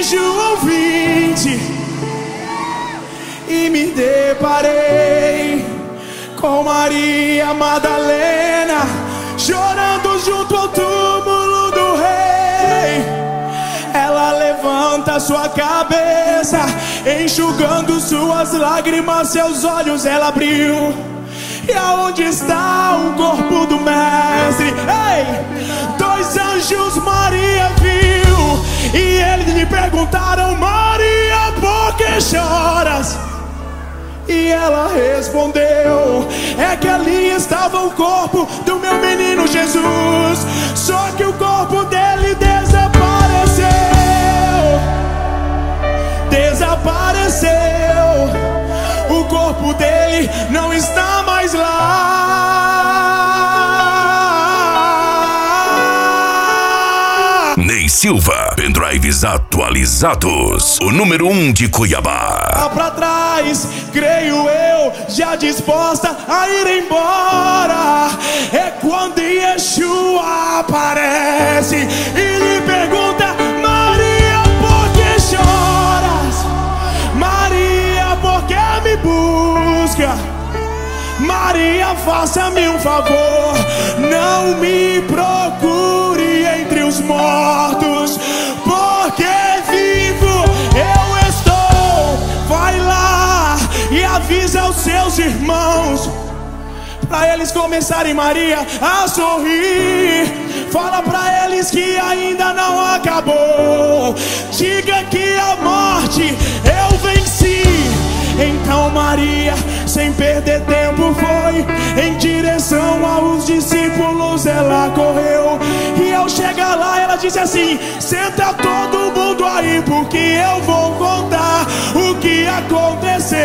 João 20 e me deparei com Maria Madalena chorando junto ao túmulo do rei. Ela levanta sua cabeça, enxugando suas lágrimas, seus olhos ela abriu. E aonde está o corpo do mestre? Ei! 2 anjos Maria viu, e eles lhe perguntaram: Maria, por que choras? E ela respondeu: é que ali estava o corpo do meu menino Jesus, só que o corpo dele desapareceu. O corpo dele não está mais lá. Ney Silva, pendrives atualizados, o número 1 de Cuiabá. Lá pra trás, creio eu, já disposta a ir embora. É quando Yeshua aparece e lhe pergunta: Maria, por que choras? Maria, por que me busca? Maria, faça-me um favor, não me procure entre os mortos, porque vivo eu estou. Vai lá e avisa aos seus irmãos, pra eles começarem, Maria, a sorrir. Fala pra eles que ainda não acabou. Diga que a morte eu venci. Então Maria, sem perder tempo, foi em direção aos discípulos. Ela correu, e ao chegar lá ela disse assim: senta todo mundo aí, porque eu vou contar o que aconteceu.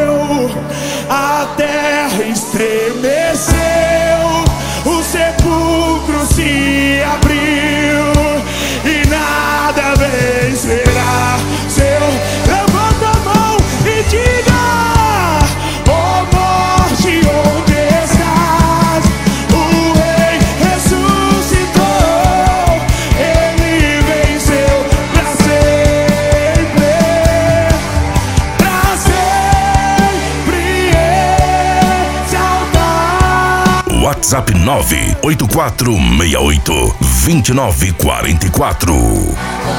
A terra estremeceu, o sepulcro se abriu, e nada vencerá seu. Levanta a mão e diga: oh morte, onde estás? O rei ressuscitou, ele venceu pra sempre exaltar. WhatsApp 984682944.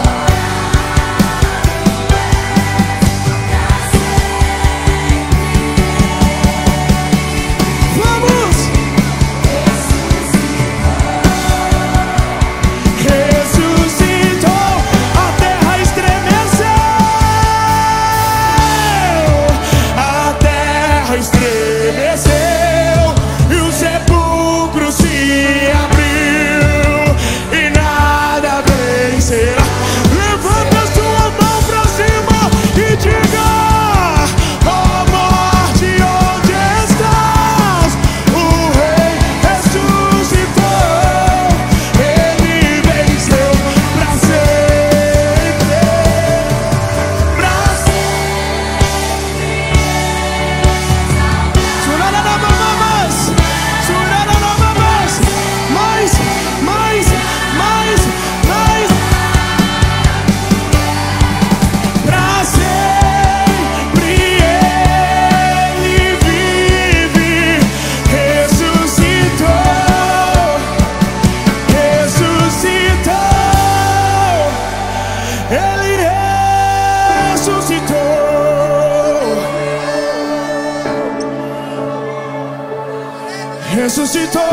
Ressuscitou.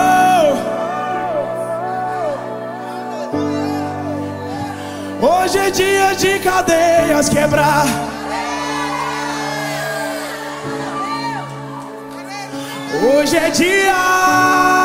Hoje é dia de cadeias quebrar. Hoje é dia